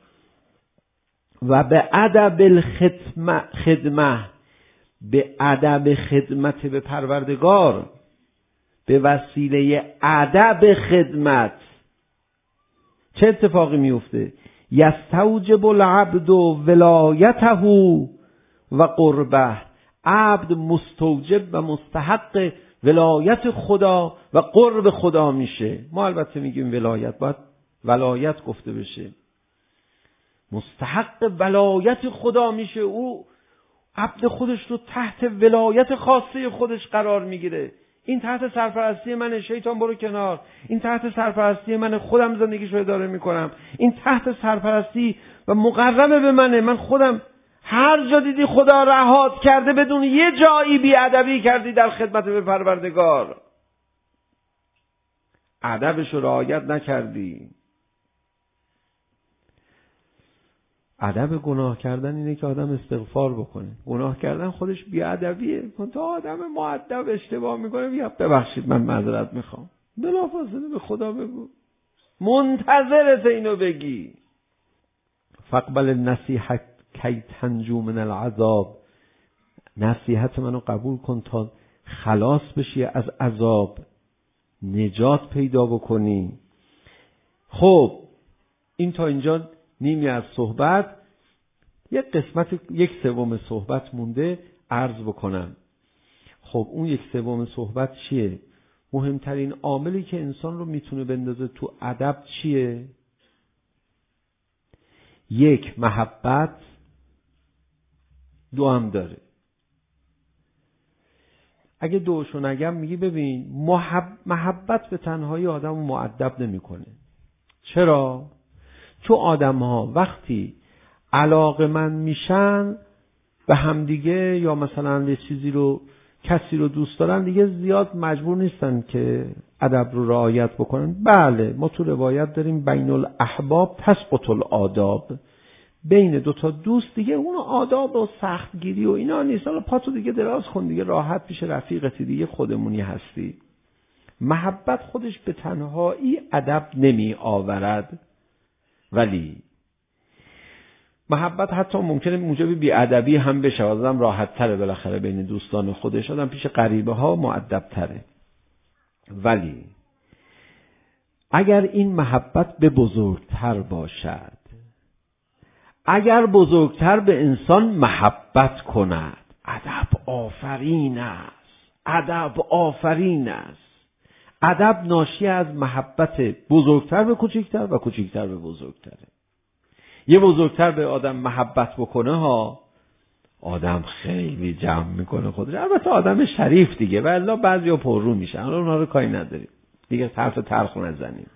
و به ادب الخدمه خدمه، به ادب خدمت به پروردگار، به وسیله ادب خدمت چه اتفاقی میفته؟ یستوجب العبد ولایته و قربه، عبد مستوجب و مستحق ولایت خدا و قرب خدا میشه. ما البته میگیم ولایت، باید ولایت گفته بشه. مستحق ولایت خدا میشه، او عبد خودش رو تحت ولایت خاصه خودش قرار میگیره. این تحت سرپرستی منه، شیطان برو کنار. این تحت سرپرستی منه، خودم زندگیشو اداره میکنم. این تحت سرپرستی و مقربه به منه، من خودم. هر جا دیدی خدا رهات کرده بدون یه جایی بی‌ادبی کردی در خدمت به پروردگار، ادبش رو رعایت نکردی. ادب گناه کردن اینه که آدم استغفار بکنه. گناه کردن خودش بی‌ادبیه. تو آدم مؤدب اشتباه میکنه، بیا ببخشید من معذرت میخوام، بلافاصله به خدا بگو، منتظرت اینو بگی. فقبل النصیحت کی تنجو من العذاب، نصیحت منو قبول کن تا خلاص بشی از عذاب، نجات پیدا بکنی. خب این تا اینجا نیمی از صحبت. یک قسمت یک سوم صحبت مونده عرض بکنم. خب اون یک سوم صحبت چیه؟ مهمترین عاملی که انسان رو میتونه بندازه تو ادب چیه؟ یک، محبت. دو هم داره. اگه دوشو نگم میگی ببین محب... محبت به تنهایی آدم رو مؤدب نمیکنه. چرا؟ چون آدم ها وقتی علاقه‌مند میشن به همدیگه یا مثلا یه چیزی رو کسی رو دوست دارن، دیگه زیاد مجبور نیستن که ادب رو رعایت بکنن. بله ما تو روایت داریم بین الاحباب تسقط الآداب، بین دو تا دوست دیگه اون آداب و سختگیری و اینا نیست. حالا پاتو دیگه دراز کن دیگه، راحت پیش رفیقتی دیگه، خودمونی هستی. محبت خودش به تنهایی ادب نمی آورد، ولی محبت حتی ممکنه موجب بی‌ادبی هم بشه. آدم راحت تره بالاخره بین دوستان خودش، آدم پیش غریبه ها مؤدب تره. ولی اگر این محبت به بزرگتر باشد، اگر بزرگتر به انسان محبت کند، ادب آفرین است. ادب آفرین است. ادب ناشی از محبت بزرگتر به کوچکتر و کوچکتر به بزرگتره. یه بزرگتر به آدم محبت بکنه ها، آدم خیلی جمع میکنه خودش. البته آدم شریف دیگه، والله بعضیا پررو میشن، اونها رو کاری نداریم دیگه، طرف تلخ نزنیم.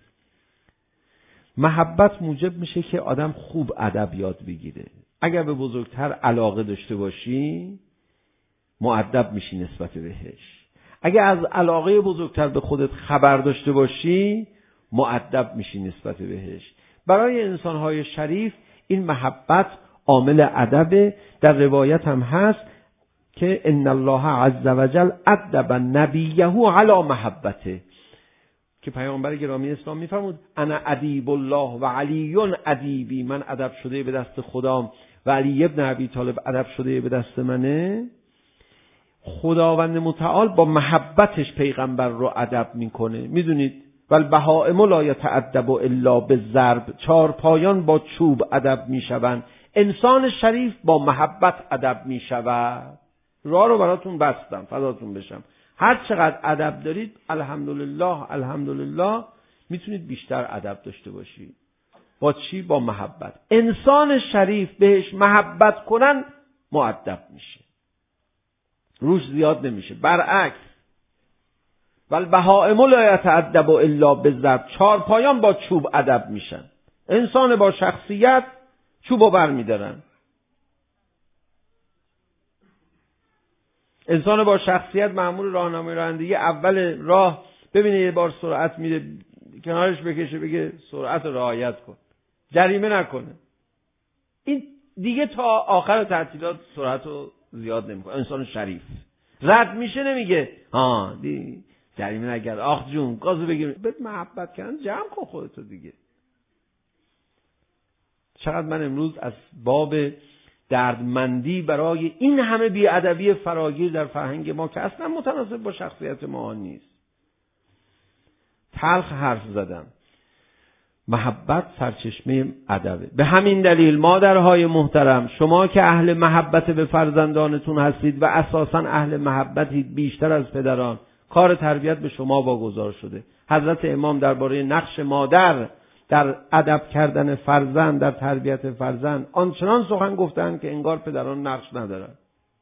محبت موجب میشه که آدم خوب ادب یاد بگیره. اگر به بزرگتر علاقه داشته باشی مؤدب میشی نسبت بهش. اگر از علاقه بزرگتر به خودت خبر داشته باشی مؤدب میشی نسبت بهش. برای انسانهای شریف این محبت عامل ادب. در روایت هم هست که ان الله عز وجل ادب نبیه علی محبته، که پیامبر گرامی اسلام میفرمود انا ادیب الله و علی ادیبی، من ادب شده به دست خدام و علی ابن ابی طالب ادب شده به دست منه. خداوند متعال با محبتش پیغمبر رو ادب میکنه. میدونید والبهائم لا یتأدب الا بالضرب. چهار پایان با چوب ادب میشوند. انسان شریف با محبت ادب میشود. راه رو براتون بستم، فداتون بشم. هر چقدر ادب دارید الحمدلله الحمدلله میتونید بیشتر ادب داشته باشید. با چی؟ با محبت. انسان شریف بهش محبت کنن مؤدب میشه، روش زیاد نمیشه. برعکس والبهائم لا یتأدب الا بالضرب. چهار پایان با چوب ادب میشن. انسان با شخصیت چوبو برمیدارن. انسان با شخصیت مأمور راهنمای رانندگی اول راه ببینه یه بار سرعت میره کنارش بکشه بگه سرعت رو رعایت کن، جریمه نکنه. این دیگه تا آخر تعطیلات سرعت رو زیاد نمیکنه. انسان شریف رد میشه نمیگه ها دی جریمه نگرد، آخ جون گازو بگیر. به محبت کردن جمع کن خودتو دیگه. چقدر من امروز از باب دردمندی برای این همه بی‌ادبی فراگیر در فرهنگ ما که اصلا متناسب با شخصیت ما نیست تلخ حرف زدم. محبت سرچشمه ادبه. به همین دلیل مادرهای محترم، شما که اهل محبت به فرزندانتون هستید و اساساً اهل محبتید بیشتر از پدران، کار تربیت به شما واگذار شده. حضرت امام درباره نقش مادر در ادب کردن فرزند، در تربیت فرزند آنچنان سخن گفتن که انگار پدران نقش ندارن.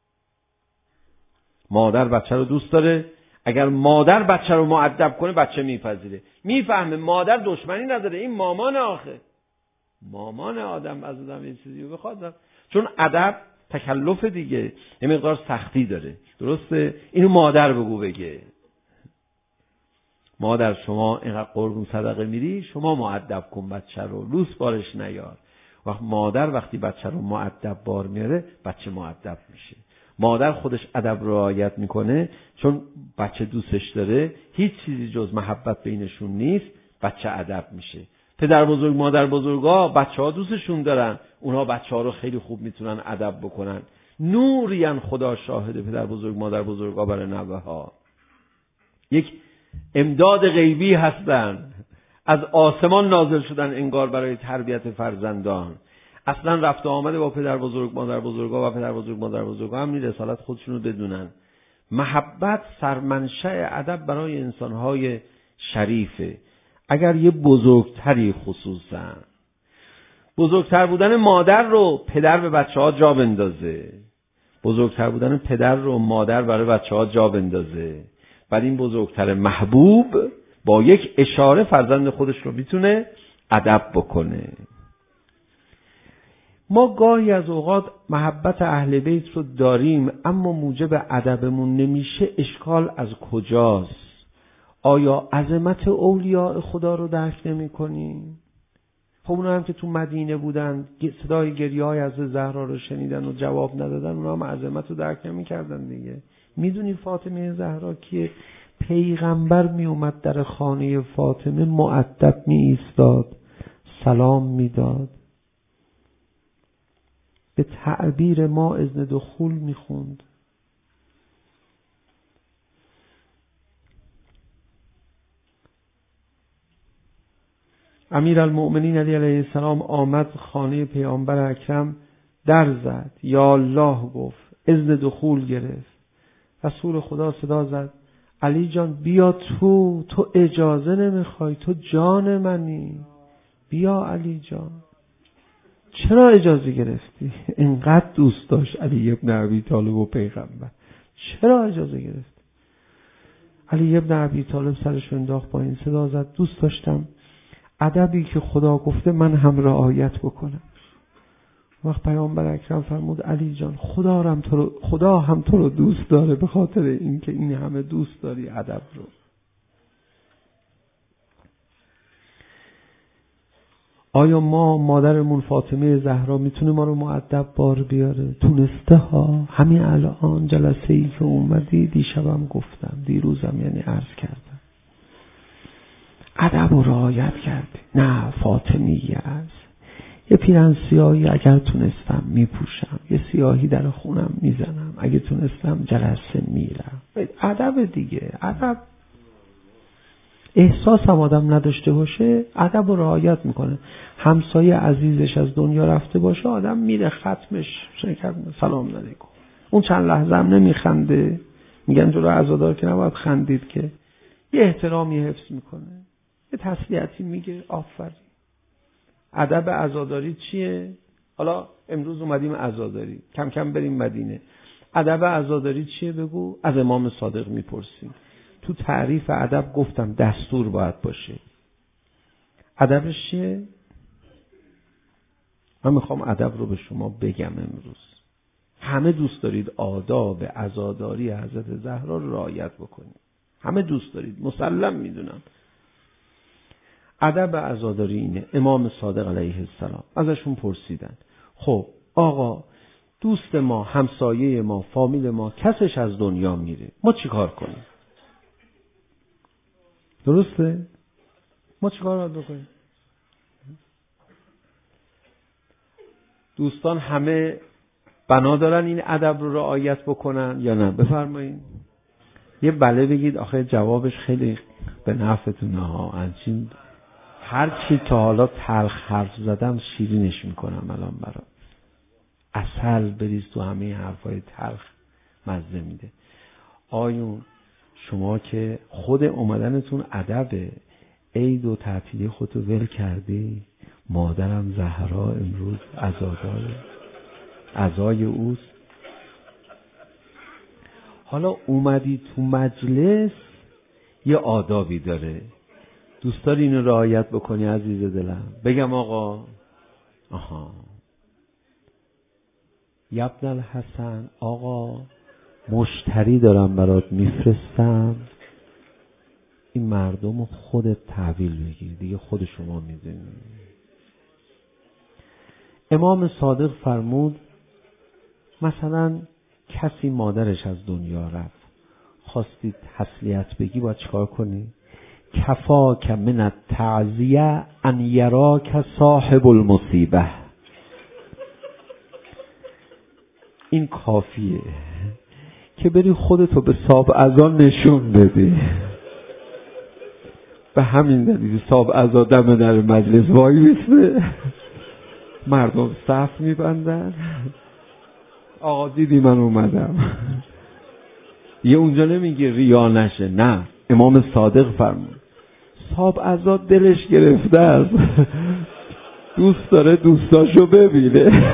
مادر بچه رو دوست داره. اگر مادر بچه رو مؤدب کنه بچه میپذیره، میفهمه مادر دشمنی نداره، این مامان آخه، مامان آدم از آدم این چیزی رو بخواد. چون ادب تکلف دیگه، یه مقدار سختی داره. درسته؟ اینو مادر بگو بگه مادر شما اینقدر قربون صدقه میری، شما مؤدب کن بچه رو، لوس بارش نیار. وقت مادر وقتی بچه رو مؤدب بار میاره بچه مؤدب میشه. مادر خودش ادب رعایت میکنه چون بچه دوستش داره، هیچ چیزی جز محبت بینشون نیست، بچه ادب میشه. پدر بزرگ مادر بزرگا بچه ها دوستشون دارن، اونها بچه ها رو خیلی خوب میتونن ادب بکنن. نورین خدا شاهد پدر بزرگ مادر بزرگا برای نوه ها یک امداد غیبی هستن، از آسمان نازل شدن انگار برای تربیت فرزندان. اصلا رفت و آمده با پدر بزرگ مادر بزرگا و پدر بزرگ مادر بزرگا هم رسالت خودشونو بدونن. محبت سرمنشأ ادب برای انسانهای شریفه. اگر یه بزرگتری، خصوصا بزرگتر بودن مادر رو پدر به بچه ها جا بندازه، بزرگتر بودن پدر رو مادر برای بچه ها جا بندازه، بعد این بزرگتر محبوب با یک اشاره فرزند خودش رو میتونه ادب بکنه. ما گاهی از اوقات محبت اهل بیت رو داریم اما موجب ادبمون نمیشه. اشکال از کجاست؟ آیا عظمت اولیاء خدا رو درک نمی کنیم؟ خب اونا هم که تو مدینه بودن صدای گریه های از زهرا رو شنیدن و جواب ندادن، اونا هم عظمت رو درک نمی کردن دیگه. میدونی فاطمه زهرا که پیغمبر می اومد در خانه فاطمه مؤدب می ایستاد، سلام می داد، به تعبیر ما اذن دخول می خوند. امیرالمؤمنین علی علیه السلام آمد خانه پیامبر اکرم، در زد، یا الله گفت، اذن دخول گرفت. رسول خدا صدا زد، علی جان بیا تو، تو اجازه نمیخوای، تو جان منی، بیا علی جان. چرا اجازه گرفتی؟ اینقدر دوست داشت علی ابن ابی طالب و پیغمبر، چرا اجازه گرفتی؟ علی ابن ابی طالب سرش انداخت پایین، صدا زد، دوست داشتم ادبی که خدا گفته من هم رعایت بکنم. وقت پیامبر اکرم فرمود، علی جان خدا هم تو رو خدا هم تو رو دوست داره، به خاطر اینکه این همه دوست داری ادب رو. آیا ما مادرمون فاطمه زهرا میتونه ما رو مؤدب بار بیاره؟ تونسته ها. همین الان جلسه ای که اومدی دیشبم گفتم، دیروزم یعنی عرض کردم، ادب و رعایت کردی. نه فاطمیه است. یه پیرن سیاهی اگر تونستم میپوشم، یه سیاهی در خونم میزنم، اگه تونستم جلسه میرم. ادب دیگه، ادب. احساس هم آدم نداشته باشه ادب رو رعایت میکنه. همسایه عزیزش از دنیا رفته باشه آدم میره ختمش سلام علیکم، اون چند لحظه هم نمیخنده، میگن جلو عزادار که نباید خندید، که یه احترامی حفظ میکنه، یه تسلیتی میگه، آفرین. ادب عزاداری چیه؟ حالا امروز اومدیم عزاداری، کم کم بریم مدینه. ادب عزاداری چیه بگو؟ از امام صادق میپرسیم. تو تعریف ادب گفتم دستور باید باشه. ادبش چیه؟ من میخوام ادب رو به شما بگم امروز. همه دوست دارید آداب عزاداری حضرت زهرا رو رعایت بکنید، همه دوست دارید، مسلم میدونم. ادب عزاداری اینه. امام صادق علیه السلام ازشون پرسیدن خب آقا دوست ما، همسایه ما، فامیل ما کسش از دنیا میره، ما چی کار کنیم؟ درسته؟ ما چی کار باید بکنیم؟ دوستان همه بنا دارن این ادب رو رعایت بکنن یا نه؟ بفرمایید. یه بله بگید، آخه جوابش خیلی به نفعتونه ها. انچین هر چی تا حالا تلخ حرف زدم شیرینش میکنم الان برات. عسل بریز تو همه حرفای تلخ، مزه میده. آیون شما که خود اومدنتون ادبه، عید و تعطیلی خودتو ول کردی، مادرم زهرا امروز عزاداره، عزای اوست. حالا اومدی تو مجلس یه آدابی داره، دوست داری اینو رعایت بکنی عزیز دلم؟ بگم آقا آها یبن الحسن، آقا مشتری دارم برات میفرستم، این مردم خودت تحویل بگیر دیگه، خود شما میدونی. امام صادق فرمود مثلا کسی مادرش از دنیا رفت، خواستی تسلیت بگی باید چیکار کنی؟ کفاک من التعزیه ان یراک صاحب المصیبه. این کافیه که بری خودتو به صاحب عزا نشون بدی. به همین دلیل صاحب عزا دم در مجلس وای میسته، مردم صف میبندن، آقا دیدی من اومدم. یه اونجا نمیگه ریا نشه، نه. امام صادق فرمود صاحب عزا دلش گرفته است، دوست داره دوستاشو ببینه.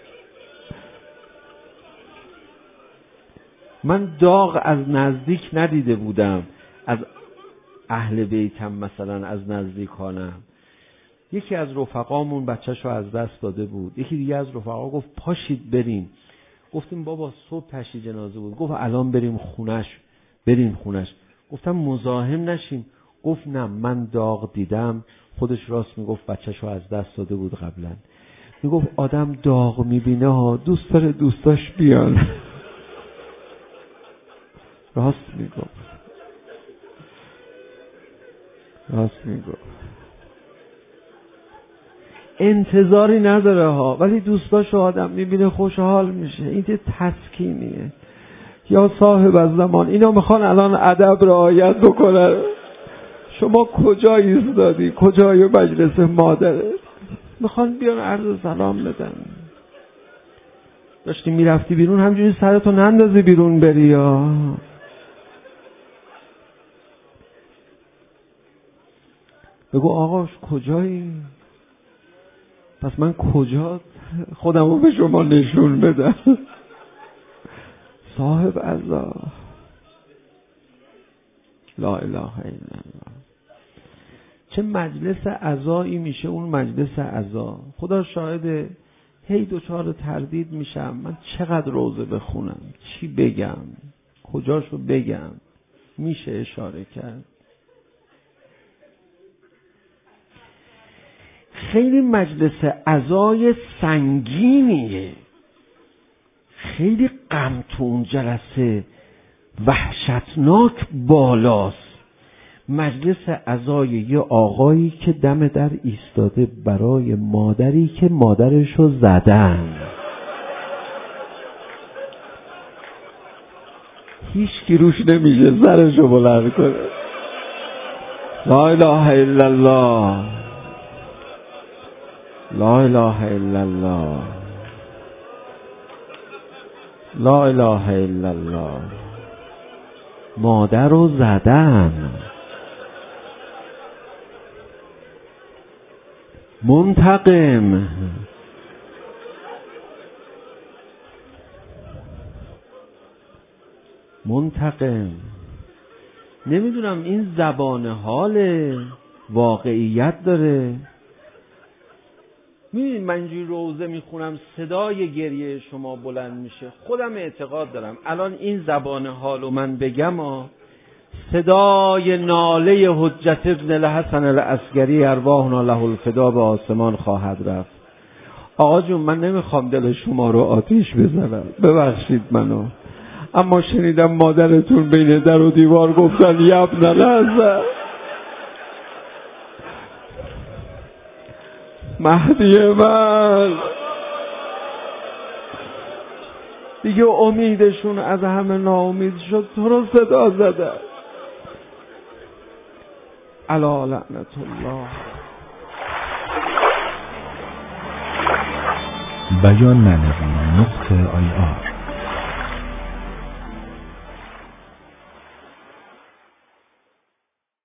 من داغ از نزدیک ندیده بودم از اهل بیتم، مثلا از نزدیکانم. یکی از رفقامون بچه‌شو از دست داده بود، یکی دیگه از رفقا گفت پاشید بریم. گفتیم بابا صبح تشییع جنازه بود. گفت الان بریم خونش. بریم خونش. گفتم مزاحم نشیم. گفت نه من داغ دیدم. خودش راست میگفت، بچه‌شو از دست داده بود قبلا. میگفت آدم داغ میبینه ها، دوست داره دوستاش بیان. راست میگفت، راست میگفت. انتظاری نداره ها، ولی دوستاشو آدم میبینه خوشحال میشه. این یه تسکینیه. یا صاحب از زمان، اینا میخوان الان ادب رعایت بکنن. شما کجا ایستادی؟ کجای مجلس مادره؟ میخوان بیان عرض سلام بدن. داشتی میرفتی بیرون همجوری سرتو نندازی بیرون بری یا بگو آقا کجایی؟ پس من کجا خودمو به شما نشون بدم؟ صاحب عزا، لا اله الا الله. چه مجلس عزایی میشه اون مجلس عزا. خدا شاهده هی دوچار تردید میشم من چقدر روزه بخونم، چی بگم، کجاشو بگم. میشه اشاره کرد. خیلی مجلس عزای سنگینیه، خیلی غم تو اون جلسه وحشتناک بالاست. مجلس عزای یه آقایی که دم در ایستاده برای مادری که مادرشو زدن. هیچ کی روش نمیشه سرشو بلند کنه. لا اله الا الله، لا اله الا الله، لا اله الا الله. مادر رو زدن، منتقم. منتقم. نمیدونم این زبان حال واقعیت داره. میبینید من اینجوری روزه میخونم صدای گریه شما بلند میشه. خودم اعتقاد دارم الان این زبان حالو من بگم ها، صدای ناله حجت ابن الحسن العسکری ارواحنا له الفدا به آسمان خواهد رفت. آقا جون من نمیخوام دل شما رو آتیش بزنم، ببخشید منو، اما شنیدم مادرتون بین در و دیوار گفتن یبن الحسن مهدی من. دیگه امیدشون از همه ناامید شد، تو رو صدا زده. الا لعنت الله. بیان معنوی نقطه آی آر